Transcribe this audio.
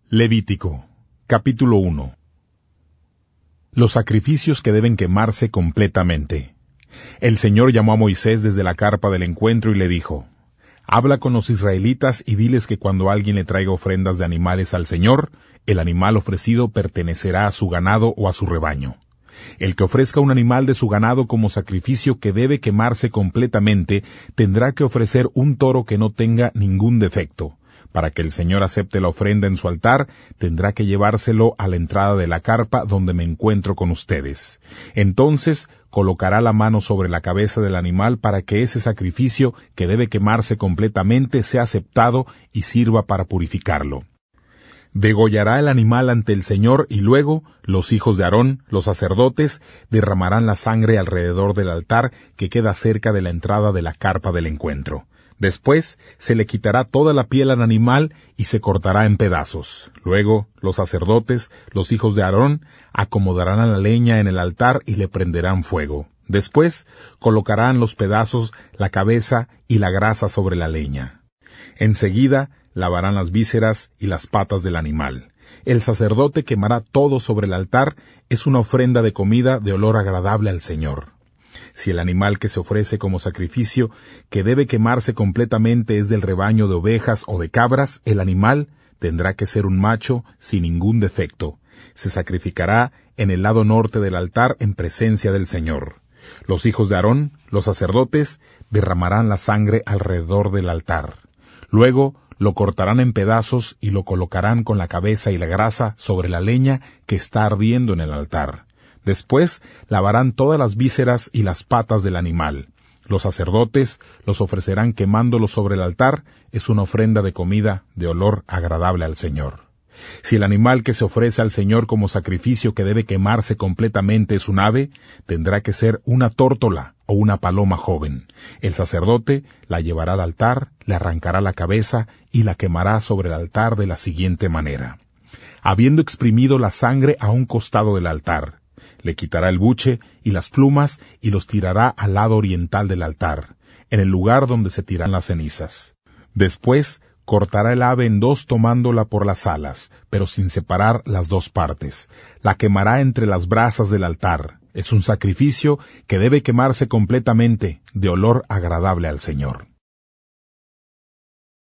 Levítico, capítulo 1. Los sacrificios que deben quemarse completamente. El Señor llamó a Moisés desde la carpa del encuentro y le dijo: Habla con los israelitas y diles que cuando alguien le traiga ofrendas de animales al Señor, el animal ofrecido pertenecerá a su ganado o a su rebaño. El que ofrezca un animal de su ganado como sacrificio que debe quemarse completamente, tendrá que ofrecer un toro que no tenga ningún defecto. Para que el Señor acepte la ofrenda en su altar, tendrá que llevárselo a la entrada de la carpa donde me encuentro con ustedes. Entonces colocará la mano sobre la cabeza del animal para que ese sacrificio que debe quemarse completamente sea aceptado y sirva para purificarlo. Degollará el animal ante el Señor y luego los hijos de Aarón, los sacerdotes, derramarán la sangre alrededor del altar que queda cerca de la entrada de la carpa del encuentro. Después se le quitará toda la piel al animal y se cortará en pedazos. Luego los sacerdotes, los hijos de Aarón, acomodarán la leña en el altar y le prenderán fuego. Después colocarán los pedazos, la cabeza y la grasa sobre la leña. Enseguida lavarán las vísceras y las patas del animal. El sacerdote quemará todo sobre el altar. Es una ofrenda de comida de olor agradable al Señor. Si el animal que se ofrece como sacrificio, que debe quemarse completamente, es del rebaño de ovejas o de cabras, el animal tendrá que ser un macho sin ningún defecto. Se sacrificará en el lado norte del altar en presencia del Señor. Los hijos de Aarón, los sacerdotes, derramarán la sangre alrededor del altar. Luego lo cortarán en pedazos y lo colocarán con la cabeza y la grasa sobre la leña que está ardiendo en el altar. Después lavarán todas las vísceras y las patas del animal. Los sacerdotes los ofrecerán quemándolos sobre el altar. Es una ofrenda de comida de olor agradable al Señor. Si el animal que se ofrece al Señor como sacrificio que debe quemarse completamente es un ave, tendrá que ser una tórtola o una paloma joven. El sacerdote la llevará al altar, le arrancará la cabeza y la quemará sobre el altar de la siguiente manera. Habiendo exprimido la sangre a un costado del altar, le quitará el buche y las plumas y los tirará al lado oriental del altar, en el lugar donde se tiran las cenizas. Después cortará el ave en dos tomándola por las alas, pero sin separar las dos partes. La quemará entre las brasas del altar. Es un sacrificio que debe quemarse completamente, de olor agradable al Señor.